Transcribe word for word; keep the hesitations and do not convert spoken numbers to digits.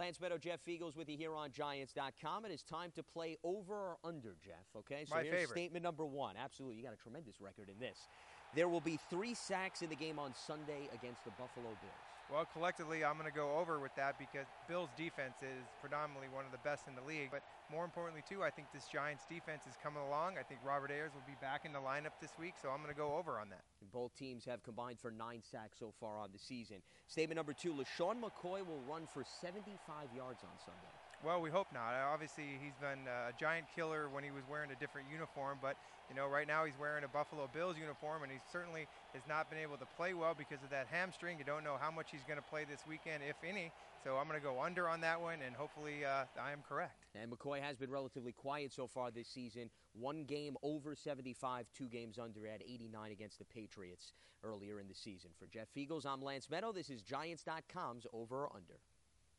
Lance Meadow, Jeff Eagles with you here on Giants dot com. It is time to play over or under, Jeff, okay? So My here's favorite. statement number one. Absolutely, you got a tremendous record in this. There will be three sacks in the game on Sunday against the Buffalo Bills. Well, collectively, I'm going to go over with that because Bills' defense is predominantly one of the best in the league. But more importantly, too, I think this Giants' defense is coming along. I think Robert Ayers will be back in the lineup this week, so I'm going to go over on that. Both teams have combined for nine sacks so far on the season. Statement number two, LaShawn McCoy will run for seventy-five yards on Sunday. Well, we hope not. Obviously, he's been a giant killer when he was wearing a different uniform, but, you know, right now he's wearing a Buffalo Bills uniform, and he certainly has not been able to play well because of that hamstring. You don't know how much he's going to play this weekend, if any, so I'm going to go under on that one, and hopefully uh, I am correct. And McCoy has been relatively quiet so far this season. One game over seventy-five, two games under at eighty-nine against the Patriots earlier in the season. For Jeff Eagles, I'm Lance Meadow. This is Giants dot com's Over or Under.